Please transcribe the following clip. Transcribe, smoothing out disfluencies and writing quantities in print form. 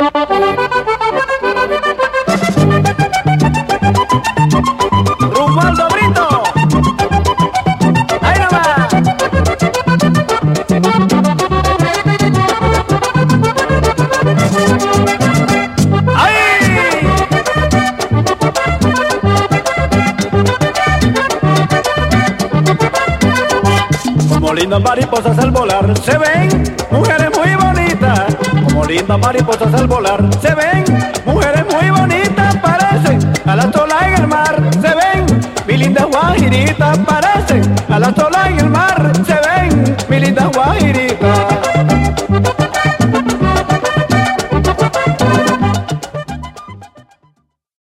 Rumbo al Dobrito. Ahí nomás. ¡Ahí! Como lindas mariposas al volar se ven mujeres muy bonitas. Como lindas mariposas al volar se ven mujeres muy bonitas. Parecen a la sola en el mar. Se ven mi lindas guajiritas. Parecen a la sola en el mar. Se ven mi lindas guajiritas.